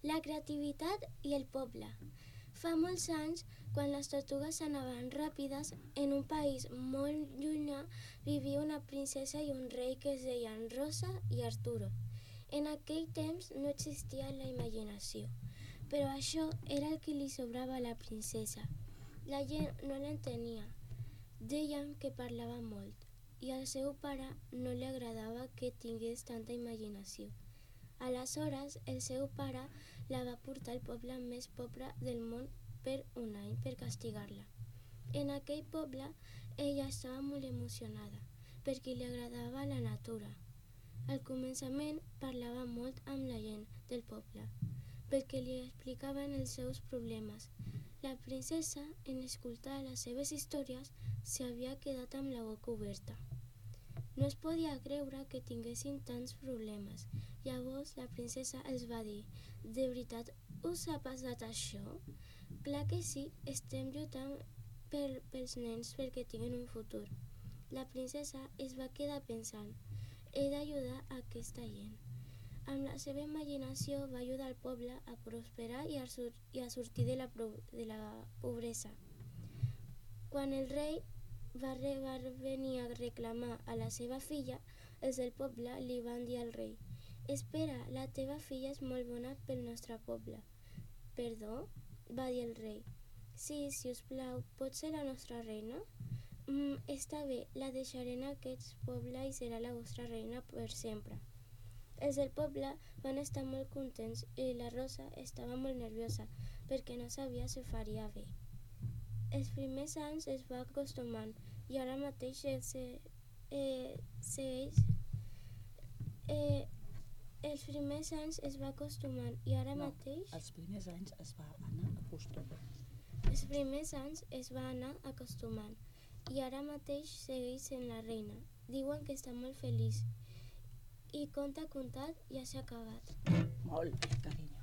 La creativitat i el poble. Fa molts anys, quan les tortugues anaven ràpides, en un país molt llunyà vivia una princesa i un rei que es deien Rosa i Arturo. En aquell temps no existia la imaginació, però això era el que li sobrava a la princesa. La gent no l'entenia. Deien que parlava molt i al seu pare no li agradava que tingués tanta imaginació. Aleshores, el seu pare la va portar al poble més pobre del món per un any per castigar-la. En aquell poble, ella estava molt emocionada perquè li agradava la natura. Al començament parlava molt amb la gent del poble perquè li explicaven els seus problemes. La princesa, en escoltar les seves històries, s'havia quedat amb la boca oberta. No es podia creure que tinguessin tants problemes. Llavors la princesa els va dir: «De veritat us ha passat això? Clar que sí, estem lluitant pels nens perquè tinguin un futur». La princesa es va quedar pensant: «He d'ajudar a aquesta gent». Amb la seva imaginació va ajudar el poble a prosperar i a sortir de la pobresa. Quan el rei va venir a reclamar a la seva filla, els del poble li van dir al rei: «Espera, la teva filla és molt bona pel nostre poble». «Perdó?», va dir el rei. «Sí, si us plau, pot ser la nostra reina?» «Està bé, la deixaré en aquest poble i serà la vostra reina per sempre». Els del poble van estar molt contents i la Rosa estava molt nerviosa perquè no sabia si ho faria bé. Els primers anys es va acostumant i ara mateix els primers anys es va acostumant i ara mateix... Els primers anys es va anar acostumant. Els primers anys es va anar acostumant i ara mateix segueix sent la reina. Diuen que està molt feliç i conte contat ja s'ha acabat. Molt bé, carinyo.